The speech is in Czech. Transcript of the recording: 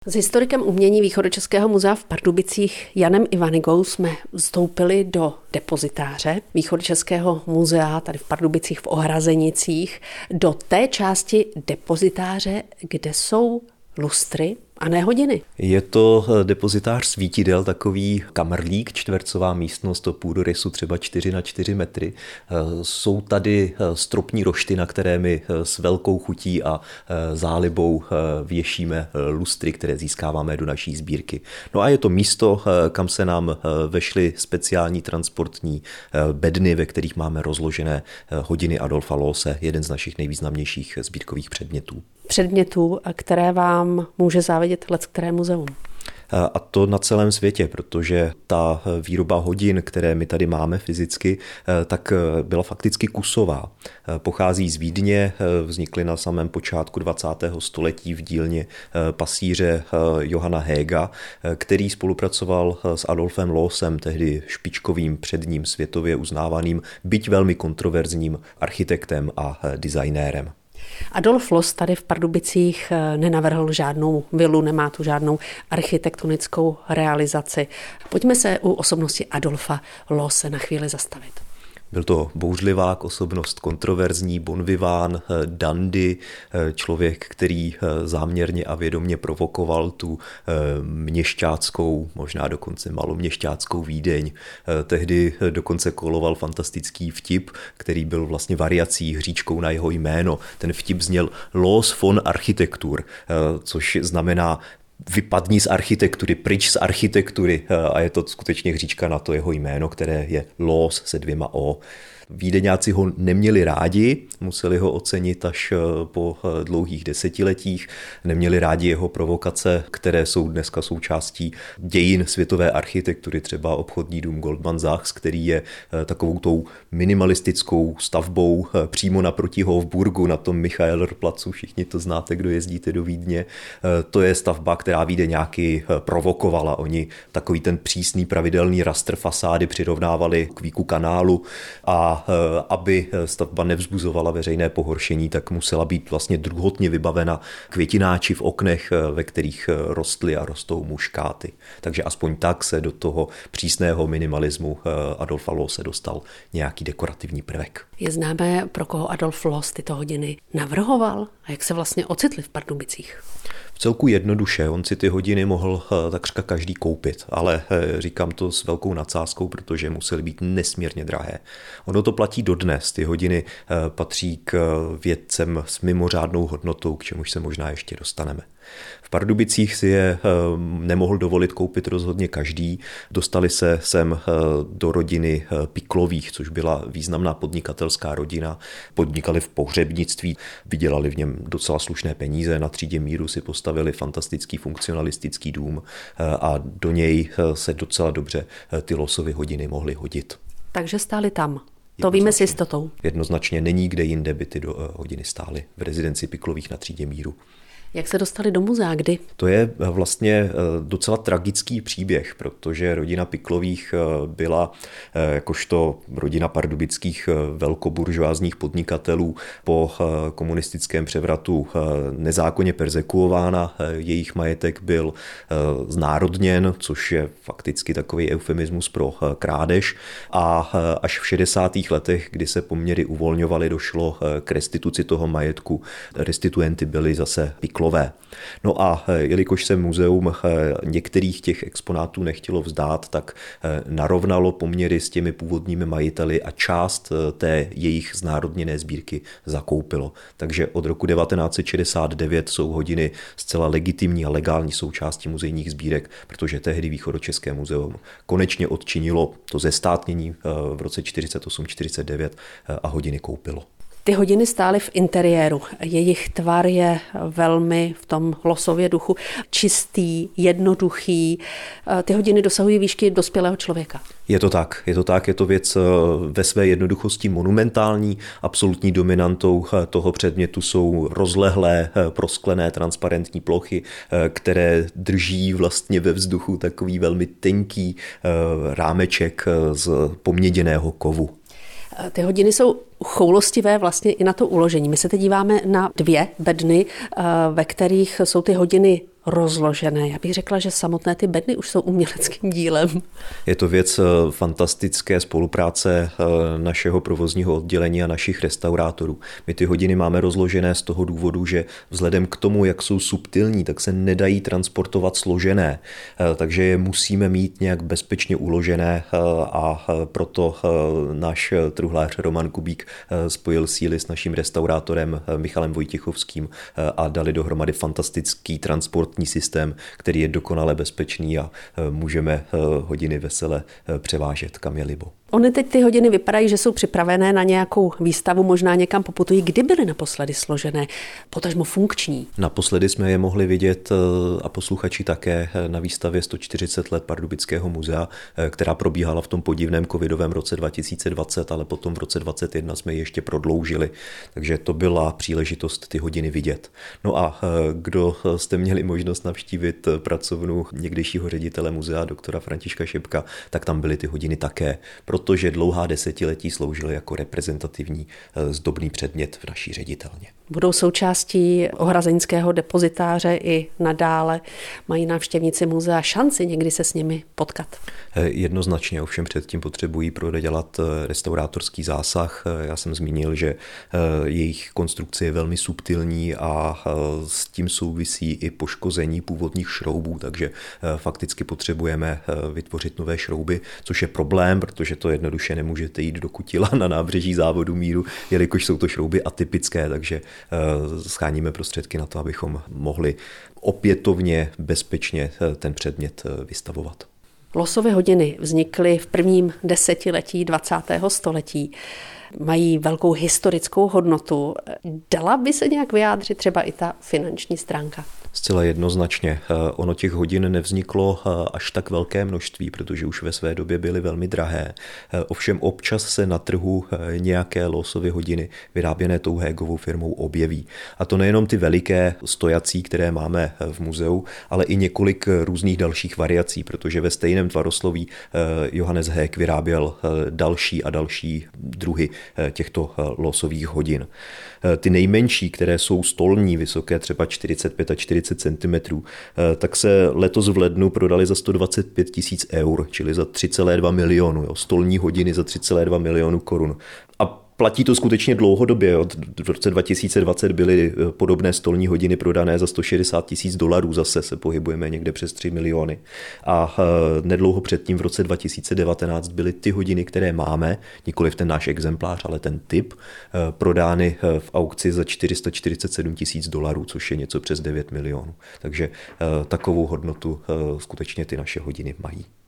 S historikem umění Východočeského muzea v Pardubicích Janem Ivanigou jsme vstoupili do depozitáře Východočeského muzea tady v Pardubicích v Ohrazenicích, do té části depozitáře, kde jsou lustry a ne hodiny. Je to depozitář svítidel, takový kamerlík, čtvercová místnost o půdorysu třeba 4x4 metry. Jsou tady stropní rošty, na které my s velkou chutí a zálibou věšíme lustry, které získáváme do naší sbírky. No a je to místo, kam se nám vešly speciální transportní bedny, ve kterých máme rozložené hodiny Adolfa Loose, jeden z našich nejvýznamnějších sbírkových předmětů. Předmětů, které vám může závidět leckteré muzeum. A to na celém světě, protože ta výroba hodin, které my tady máme fyzicky, tak byla fakticky kusová. Pochází z Vídně, vznikly na samém počátku 20. století v dílně pasíře Johanna Hega, který spolupracoval s Adolfem Loosem, tehdy špičkovým předním světově uznávaným, byť velmi kontroverzním architektem a designérem. Adolf Loos tady v Pardubicích nenavrhl žádnou vilu, nemá tu žádnou architektonickou realizaci. Pojďme se u osobnosti Adolfa Loose na chvíli zastavit. Byl to bouřlivák, osobnost kontroverzní, bon vivant, dandy, člověk, který záměrně a vědomě provokoval tu měšťáckou, možná dokonce maloměšťáckou Vídeň. Tehdy dokonce koloval fantastický vtip, který byl vlastně variací hříčkou na jeho jméno. Ten vtip zněl Loos von Architektur, což znamená vypadni z architektury, pryč z architektury, a je to skutečně hříčka na to jeho jméno, které je Loos se 2 O. Vídeňáci ho neměli rádi, museli ho ocenit až po dlouhých desetiletích, neměli rádi jeho provokace, které jsou dneska součástí dějin světové architektury, třeba obchodní dům Goldman Sachs, který je takovou tou minimalistickou stavbou přímo naproti Hofburgu na tom Michaelerplatzu, všichni to znáte, kdo jezdíte do Vídně. To je stavba, která Vídeňáky provokovala. Oni takový ten přísný pravidelný rastr fasády přirovnávali k víku kanálu a aby stavba nevzbuzovala veřejné pohoršení, tak musela být vlastně druhotně vybavena květináči v oknech, ve kterých rostly a rostou muškáty. Takže aspoň tak se do toho přísného minimalismu Adolfa Loose dostal nějaký dekorativní prvek. Je známé, pro koho Adolf Loos tyto hodiny navrhoval a jak se vlastně ocitli v Pardubicích? Vcelku jednoduše, on si ty hodiny mohl takřka každý koupit, ale říkám to s velkou nadsázkou, protože musely být nesmírně drahé. Ono to platí dodnes, ty hodiny patří k vědcem s mimořádnou hodnotou, k čemuž se možná ještě dostaneme. V Pardubicích si je nemohl dovolit koupit rozhodně každý. Dostali se sem do rodiny Piklových, což byla významná podnikatelská rodina. Podnikali v pohřebnictví, vydělali v něm docela slušné peníze. Na třídě míru si postavili fantastický funkcionalistický dům a do něj se docela dobře ty Loosovy hodiny mohly hodit. Takže stáli tam. To víme s jistotou. Jednoznačně není kde jinde by ty hodiny stály v rezidenci Piklových na třídě míru. Jak se dostali do muzea, kdy? To je vlastně docela tragický příběh, protože rodina Piklových byla jakožto rodina pardubických velkoburžoázních podnikatelů po komunistickém převratu nezákonně perzekuována. Jejich majetek byl znárodněn, což je fakticky takový eufemismus pro krádež. A až v 60. letech, kdy se poměry uvolňovaly, došlo k restituci toho majetku. Restituenty byly zase Piklové. No a jelikož se muzeum některých těch exponátů nechtělo vzdát, tak narovnalo poměry s těmi původními majiteli a část té jejich znárodněné sbírky zakoupilo. Takže od roku 1969 jsou hodiny zcela legitimní a legální součástí muzejních sbírek, protože tehdy Východočeské muzeum konečně odčinilo to zestátnění v roce 48-49 a hodiny koupilo. Ty hodiny stály v interiéru. Jejich tvar je velmi v tom Loosově duchu čistý, jednoduchý. Ty hodiny dosahují výšky dospělého člověka. Je to tak, je to věc ve své jednoduchosti monumentální. Absolutní dominantou toho předmětu jsou rozlehlé, prosklené, transparentní plochy, které drží vlastně ve vzduchu takový velmi tenký rámeček z poměděného kovu. Ty hodiny jsou choulostivé vlastně i na to uložení. My se teď díváme na 2 bedny, ve kterých jsou ty hodiny rozložené. Já bych řekla, že samotné ty bedny už jsou uměleckým dílem. Je to věc fantastické spolupráce našeho provozního oddělení a našich restaurátorů. My ty hodiny máme rozložené z toho důvodu, že vzhledem k tomu, jak jsou subtilní, tak se nedají transportovat složené, takže je musíme mít nějak bezpečně uložené a proto náš truhlář Roman Kubík spojil síly s naším restaurátorem Michalem Vojtěchovským a dali dohromady fantastický transportní systém, který je dokonale bezpečný a můžeme hodiny vesele převážet, kam je libo. Ony teď ty hodiny vypadají, že jsou připravené na nějakou výstavu, možná někam poputují. Kdy byly naposledy složené, potažmo funkční? Naposledy jsme je mohli vidět a posluchači také na výstavě 140 let Pardubického muzea, která probíhala v tom podivném covidovém roce 2020, ale potom v roce 2021 jsme ji ještě prodloužili, takže to byla příležitost ty hodiny vidět. No a kdo jste měli možnost navštívit pracovnu někdejšího ředitele muzea, doktora Františka Šebka, tak tam byly ty hodiny také, protože dlouhá desetiletí sloužily jako reprezentativní zdobný předmět v naší ředitelně. Budou součástí ohrazeňského depozitáře i nadále. Mají návštěvníci muzea šanci někdy se s nimi potkat? Jednoznačně, ovšem předtím potřebují prodělat restaurátorský zásah. Já jsem zmínil, že jejich konstrukce je velmi subtilní a s tím souvisí i poškození původních šroubů, takže fakticky potřebujeme vytvořit nové šrouby, což je problém, protože to jednoduše nemůžete jít do Kutila na nábřeží závodu míru, jelikož jsou to šrouby atypické, takže scháníme prostředky na to, abychom mohli opětovně bezpečně ten předmět vystavovat. Losové hodiny vznikly v prvním desetiletí 20. století. Mají velkou historickou hodnotu. Dala by se nějak vyjádřit třeba i ta finanční stránka? Zcela jednoznačně. Ono těch hodin nevzniklo až tak velké množství, protože už ve své době byly velmi drahé. Ovšem občas se na trhu nějaké Losovy hodiny vyráběné tou Hégovou firmou objeví. A to nejenom ty veliké stojací, které máme v muzeu, ale i několik různých dalších variací, protože ve stejném tvarosloví Johannes Hég vyráběl další a další druhy těchto Losových hodin. Ty nejmenší, které jsou stolní, vysoké třeba 45 a 40 cm, tak se letos v lednu prodali za 125 000 eur, čili za 3,2 milionu. Jo, stolní hodiny za 3,2 milionu korun. A platí to skutečně dlouhodobě. V roce 2020 byly podobné stolní hodiny prodané za $160,000, zase se pohybujeme někde přes 3 miliony. A nedlouho předtím v roce 2019 byly ty hodiny, které máme, nikoliv ten náš exemplář, ale ten typ, prodány v aukci za $447,000, což je něco přes 9 milionů. Takže takovou hodnotu skutečně ty naše hodiny mají.